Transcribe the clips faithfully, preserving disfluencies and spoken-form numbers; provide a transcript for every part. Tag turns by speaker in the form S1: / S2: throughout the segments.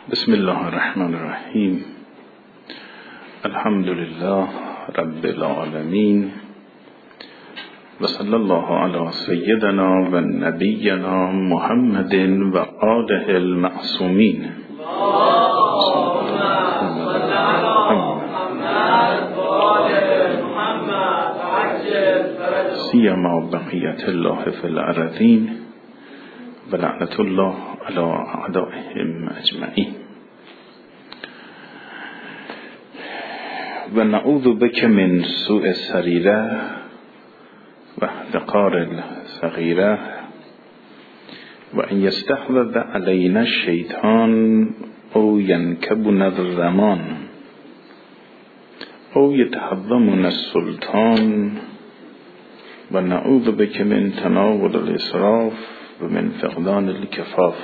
S1: بسم الله الرحمن الرحیم. الحمد لله رب العالمین و صلی الله علی سیدنا و نبینا محمد و آله المعصومین. سیما بقیت الله فی الارضین و لعنت الله علی اعدائهم اجمعین. و نعوذ بک من سوء السریره و احتقار الصغیره و ان یستحوذ علینا الشیطان او ینکبنا الرمان او یتحظمنا السلطان و نعوذ بک من تناول الاسراف و من فقدان الکفاف.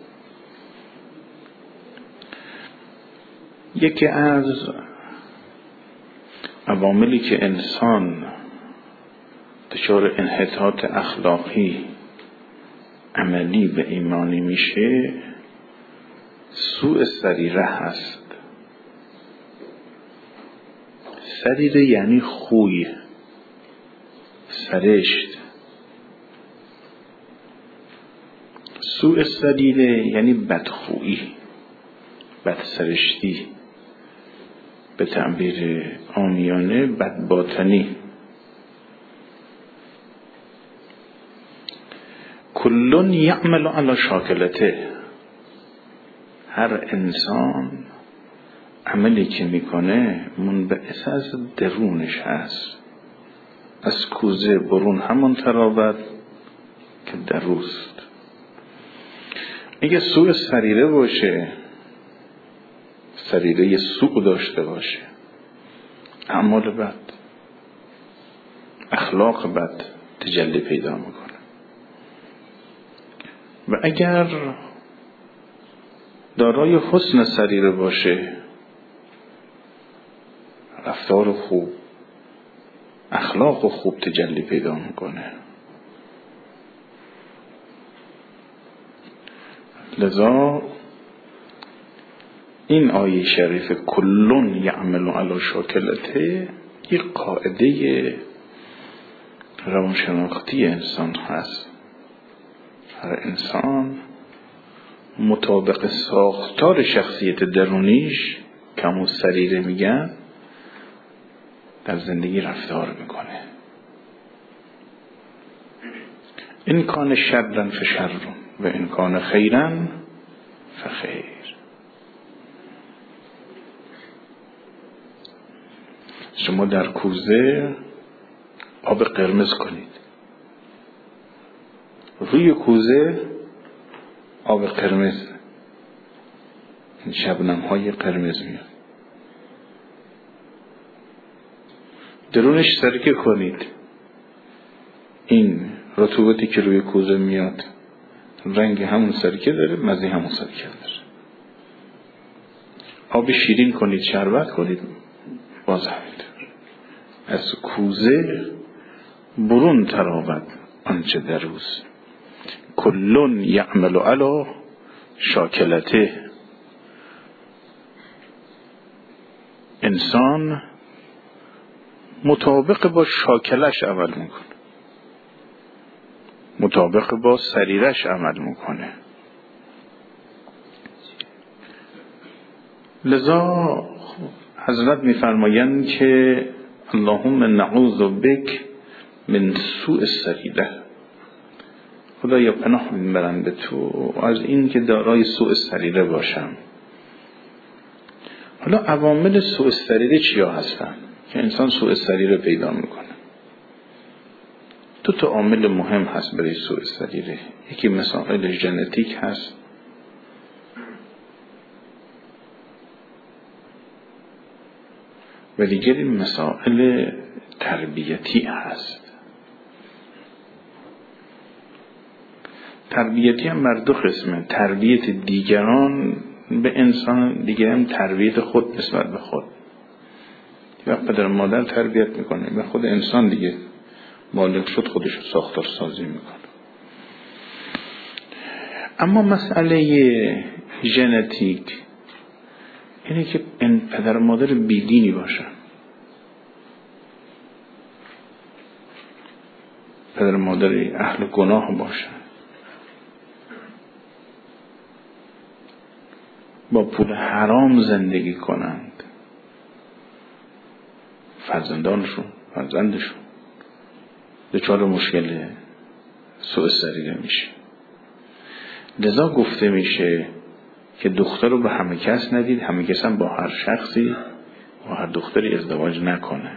S1: یکی از عواملی که انسان دچار انحطاط اخلاقی عملی و ایمانی میشه سوء سریره هست. سریره یعنی خوی، سرشت. سوء سریره یعنی بدخویی، بدسرشتی، به تعبیر عامیانه بدباطنی. کلون یعمل علی شاکلته. هر انسان عملی که میکنه منبعث از درونش هست. از کوزه برون همان تراود که دروست. اگه سوء سریره باشه، سریره سوء داشته باشه، اعمال بد، اخلاق بد تجلی پیدا میکنه. و اگر دارای حسن سریره باشه، رفتار خوب، اخلاق خوب تجلی پیدا میکنه. لذا این آیه شریف کلون یعمل علی شاکلته یک قاعده روانشناختی انسان هست. هر انسان مطابق ساختار شخصیت درونیش که همون سریره میگن در زندگی رفتار میکنه. این کان شرن فشر و این کان خیرن فخیر. شما در کوزه آب قرمز کنید، روی کوزه آب قرمز، این شبنم های قرمز میاد. درونش سرکه کنید، این رطوبتی که روی کوزه میاد رنگ همون سرکه داره، مزه همون سرکه داره. آب شیرین کنید، شربت کنید، باز همینطور. از کوزه برون تراود آنچه دروست. کلون یعمل علی شاکلته. انسان مطابق با شاکلش عمل میکنه، مطابق با سریرش عمل میکنه. لذا حضرت میفرمایند که اللهم نعوذ بک من سوء السریره. خدایا پناه میبرم به تو از این که دارای سوء سریره باشم. حالا عوامل سوء سریره چیا هستن که انسان سوء سریره پیدا میکنه؟ دو تا عامل مهم هست برای سوء سریره. یکی مسائل ژنتیک هست و دیگری مسائل تربیتی هست. تربیتی هم بر دو قسمه. تربیت دیگران به انسان، دیگران تربیت خود نسبت به خود. وقت پدر مادر تربیت میکنه به خود انسان دیگه بالغ شد خودش رو ساختار سازی میکنه. اما مسئله ژنتیک اینه که این پدر و مادر بیدینی باشن، پدر و مادر اهل گناه باشن، با پول حرام زندگی کنند، فرزندانشون فرزندشون دچار مشکل سوء سریره میشه. لذا گفته میشه که دختر رو به همه کس ندید، همه کس هم با هر شخصی با هر دختری ازدواج نکنه.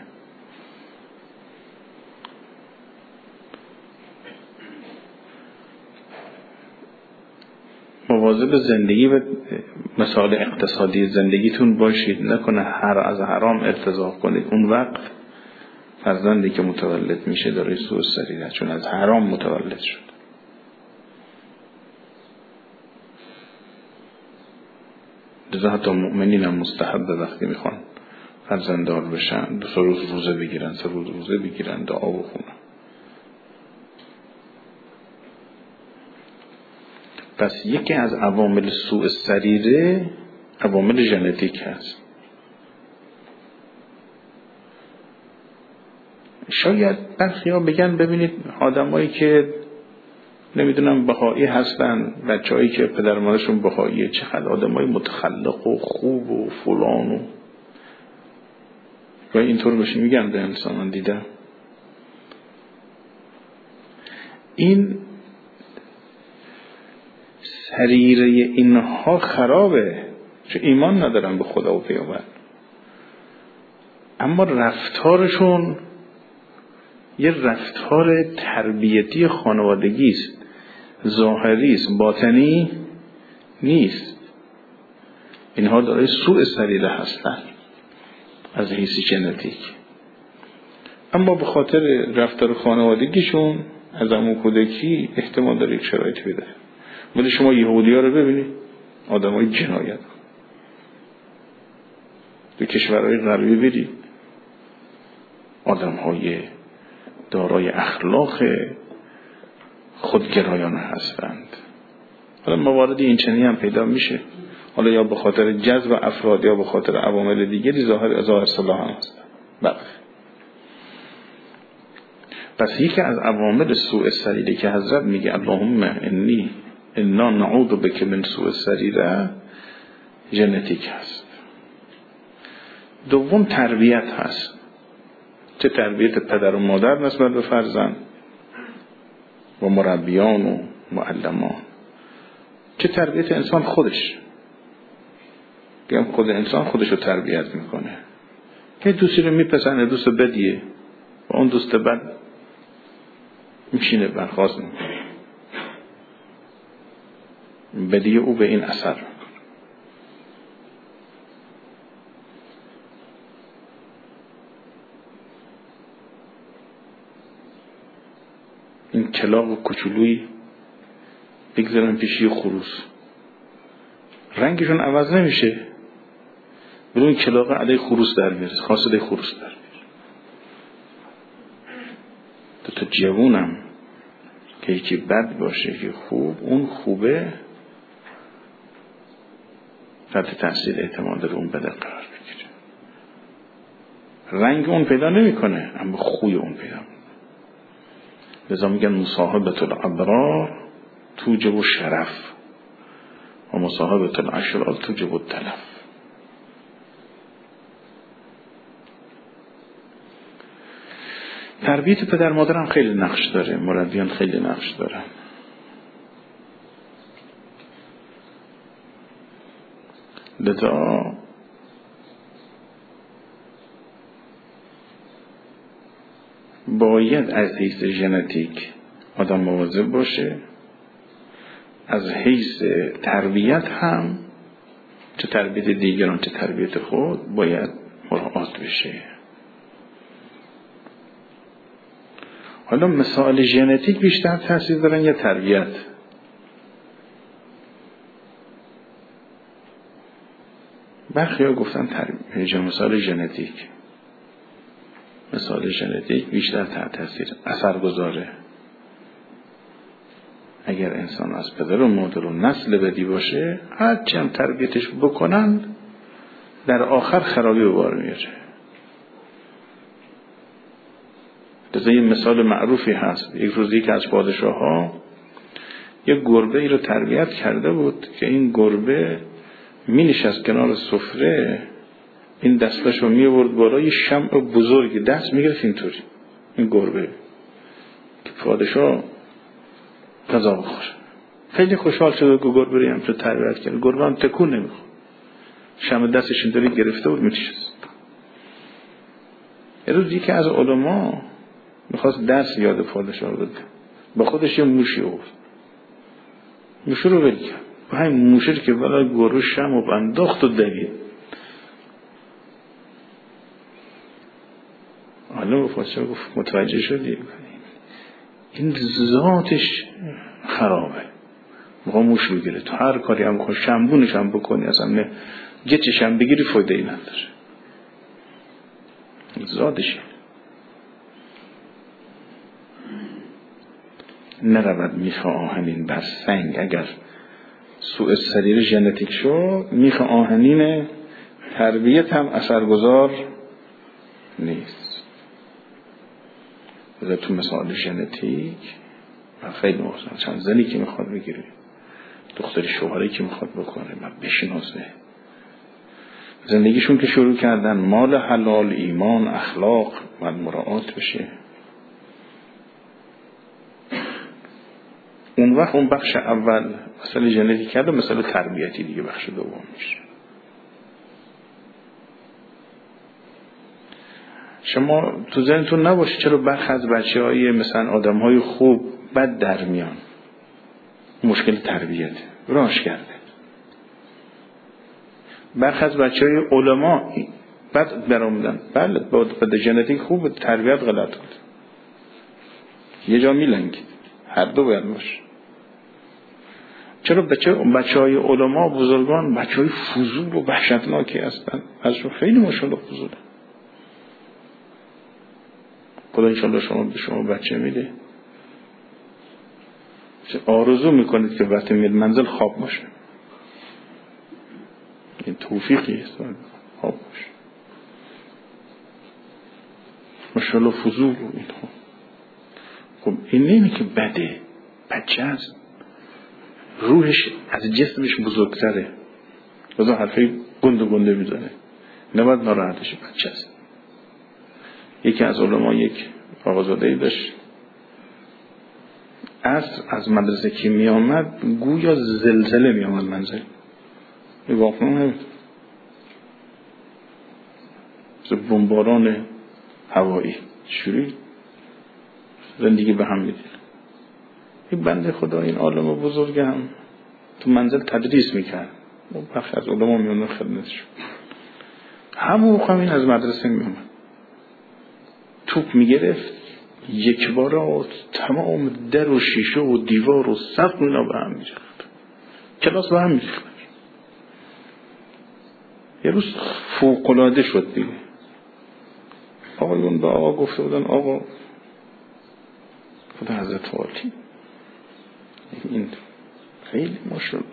S1: مواظب زندگی و مثال اقتصادی زندگیتون باشید، نکنه هر از حرام ارتزاق کنید. اون وقت فرزندی که متولد میشه داره سوء سریره، چون از حرام متولد شد. لذا حتی مؤمنین هم مستحب وقتی میخوان فرزنددار بشن دو سه روز روزه بگیرن، سه روز روزه بگیرن، دعا بخونن. پس یکی از عوامل سوء سریره عوامل ژنتیک هست. شاید برخی‌ها بگن ببینید آدمایی که نمیدونم بهایی هستن، بچه‌هایی که پدر مادرشون بهاییه، چقدر آدمای متخلق و خوب و فلان و گاهی اینطور بشه میگن به انسان دیدم. این سریره اینها خرابه، چون ایمان ندارن به خدا و پیامبر، اما رفتارشون یه رفتار تربیتی خانوادگی است، ظاهری است، باطنی نیست. اینها دارای سوء سریره هستن از حیث ژنتیک، اما به خاطر رفتار خانوادگیشون از عمو کودکی احتمال داره یک شرایطی بده. ولی شما یهودی‌ها رو ببینید، آدمای جنایت، به کشورهای غربی برید، آدم‌های دارای اخلاق خودگرایانه هستند. حالا موارد این چنینی هم پیدا میشه، حالا یا به خاطر جذب افراد یا به خاطر عوامل دیگری ظاهر ظاهر صلاح هم هستند. بله. پس یکی از عوامل سوء سریره که حضرت میگه اللهم انی انا نعوذ بک من سوء السریره ژنتیک هست. دوم تربیت هست، چه تربیت پدر و مادر نسبت به فرزند و مربیان و معلمان، چه تربیت انسان خودش. بگم خود انسان خودش رو تربیت میکنه که دوستی رو میپسنه، دوست بدیه و اون دوست بد میشینه برخواست میکنه، بدیه او به این اثر. این کلاغ و کچولوی بگذارن پیشی خروس، رنگشون عوض نمیشه، ولی اون کلاغ علیه خروس در میره، خاصه خروس در میره. دو تا جوونم که یکی بد باشه که خوب، اون خوبه تحت تاثیر احتمال داره اون بده قرار بگیره. رنگ اون پیدا نمیکنه، اما خوی اون پیدا میکنه. لذا میگن مصاحبت الابرار توجب شرف و مصاحبت الاشرار توجب التلف. تربیت پدر مادر هم خیلی نقش داره، مربیان خیلی نقش دارن. لذا باید از حیث ژنتیک آدم مواظب باشه، از حیث تربیت هم، چه تربیت دیگران چه تربیت خود، باید مراعات بشه. حالا مثال ژنتیک بیشتر تاثیر دارن یا تربیت؟ برخی ها گفتن تربیت، مثال ژنتیک مثال ژنتیک بیشتر تحت تاثیر اثر گذاره. اگر انسان از پدر و مادر و نسل بدی باشه، هرچی هم تربیتش بکنن در آخر خرابی به بار میاره. مثلا یه مثال معروفی هست، یک روزی که از پادشاه ها یک گربه ای رو تربیت کرده بود که این گربه می نشست کنار سفره، این دستش رو می آورد بالا، یه شمع بزرگی دست می گرفت اینطوری، این گربه که پادشاه غذا بخوره. خیلی خوشحال شد که گربه رو هم تو تربیت کرد. گربه هم تکون نمیخورد، شمع دستش اینطوری گرفته بود می‌نشست. یه روز یکی از علما میخواست درس یاد پادشاه بده، با خودش یه موشی آورد، موشی رو ول کرد، با همین موشی که بالا گربه شمع و انداخت و دوید. حالا پادشاه گفت متوجه شدی این ذاتش خرابه، موقع موش میگیره، تو هر کاری هم کنی، شنبونش هم بکنی، اصلا نه گچش هم بگیری فایده ای نداره، ذاتشه. نرود میخ آهنین بر سنگ، اگر سوء سریر ژنتیک شو، میخ آهنین تربیت هم اثرگذار نیست. بذار تو مثال ژنتیک خیلی مهمه، چند زنی که میخواد بگیره، دختری شوهری که میخواد بکنه، من بشناسه زندگیشون که شروع کردن، مال حلال، ایمان، اخلاق و مراعات بشه. اون وقت اون بخش اول مسئله ژنتیک کرده، مسئله تربیتی دیگه بخش دوم میشه. شما تو ذهنتون نباشه چرا برخی از بچه‌های مثلا آدم‌های خوب بد در میان، مشکل تربیت راش کرده. برخی از بچه‌های علما بد درآمدن، بله با ژنتیک خوب، تربیت غلط بود، یه جا میلنگید. هر دو باید باشه. چرا بچه بچه‌های علما بزرگان بچه‌های فضول و وحشتناکی هستن، ازشون خیلی مشکل فضوله. خدا انشالله شما به شما بچه میده، آرزو میکنید که وقتی میاد منزل خواب باشه، این توفیقی است، خواب باشه. ماشاءالله فضول و این خواب. خب این نمی که بده، بچه هست، روحش از جسمش بزرگتره، بذار حرفی گنده گنده میزنه، نباید ناراحتش، بچه هست. یکی از علما یک آقازادهی داشت، عصر از مدرسه که می آمد گویا زلزله می آمد منزل، یه واقعا نمید بمباران هوایی شوری زندگی به هم میدید. این بنده خدا این عالم بزرگ هم تو منزل تدریس میکرد، بخش از علما می آمد خدمتش، همون همین از مدرسه می آمد، توپ میگرفت یک بارا تمام در و شیشه و دیوار و سقف اینا به هم میریخت، کلاس به هم میریخت. یه روز فوق‌العاده شد دیگه، آقایون به آقا گفته بودن آقا خدا حضرت عالی این خیلی ماشاءالله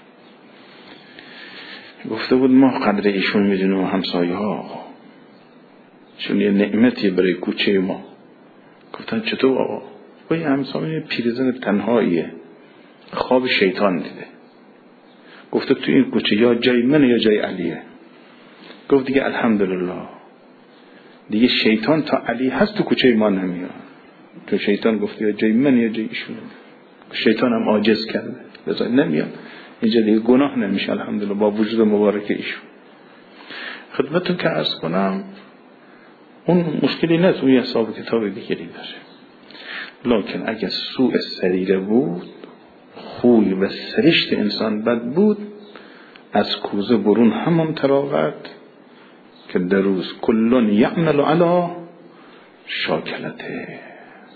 S1: گفته بود ما قدر ایشون میدونیم و همسایه ها، چون یه نعمتی برای کوچه ما. گفتن چطور آقا؟ با یه همسایه پیرزن تنهاییه، خواب شیطان دیده، گفته تو این کوچه یا جای من یا جای علیه. گفت دیگه الحمدلله دیگه شیطان تا علی هست تو کوچه ما نمیاد، تو شیطان گفته یا جای من یا جای ایشون، شیطان هم عاجز کرده لذا نمیاد اینجا، دیگه گناه نمیشه الحمدلله با وجود مبارک ایشون. خدمتتون که عرض کنم اون مشکلی نیست، اون یه حساب کتاب دیگری داره، لکن اگر سوء سریره بود، خوی و سرشت انسان بد بود، از کوزه برون همون تراغت که در روز کلون یعمل علی شاکلته.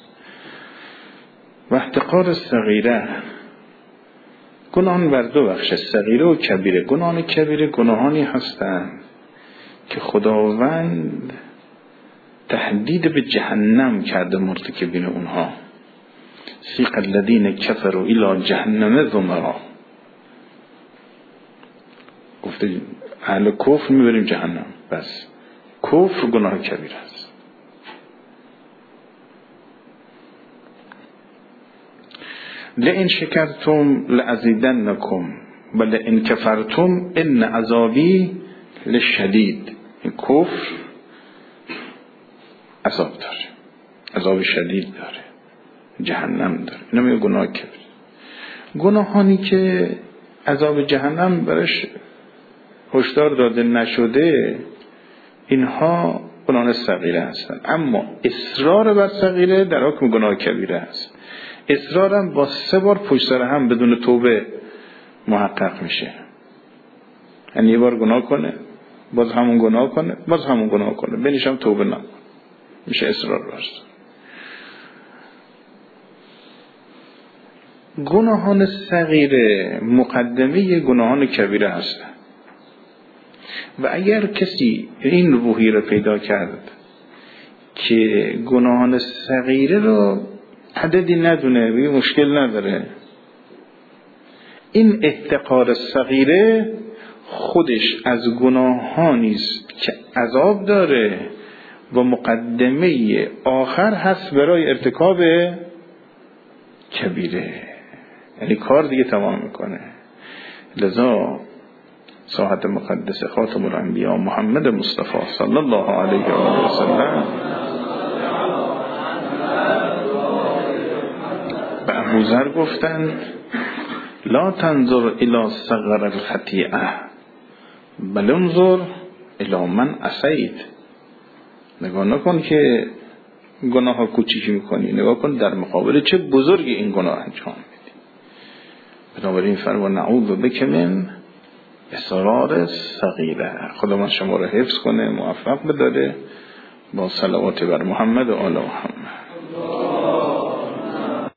S1: و احتقار صغیره، گناهان بر دو بخش، صغیره و کبیره. گناهان کبیره گناهانی هستند که خداوند تهدید به جهنم کرده مرتکبین اونها، سیق الذین کفروا الی جهنم زمرا. گفته اهل کفر میبریم جهنم. بس کفر گناه کبیر است. لئن شکرتم لازیدنکم و لئن کفرتم ان عذابی لشدید. این کفر عذاب داره، عذاب شدید داره، جهنم داره. اینا میگه گناه کبیر. گناهانی که عذاب جهنم برش هشدار داده نشده اینها گناه صغیره هستند، اما اصرار بر صغیره در حکم گناه کبیره است. اصرارم با سه بار پشت سر هم بدون توبه محقق میشه. یعنی یه بار گناه کنه، باز همون گناه کنه، باز همون گناه کنه، بینشم توبه نکنه، میشه اصرار برست. گناهان صغیره مقدمه گناهان کبیره هستند و اگر کسی این روحی رو پیدا کرد که گناهان صغیره رو عددی ندونه، بگه مشکل نداره، این احتقار صغیره خودش از گناهانی است که عذاب داره و مقدمه آخر هست برای ارتکاب کبیره. یعنی کار دیگه تمام میکنه. لذا ساحت مقدس خاتم الانبیاء محمد مصطفی صلی الله علیه و آله و سلم به ابوذر گفتند لا تنظر الی صغر الخطیئه بل انظر الی من عصیت. نگاه نکن که گناه ها کوچیک میکنی، نگاه کن در مقابل چه بزرگی این گناه انجام میدی. بنابراین فرمان نعوذ بک من اصرار صغیره. خدا من شما را حفظ کنه، موفق بداره با صلوات بر محمد و آل محمد.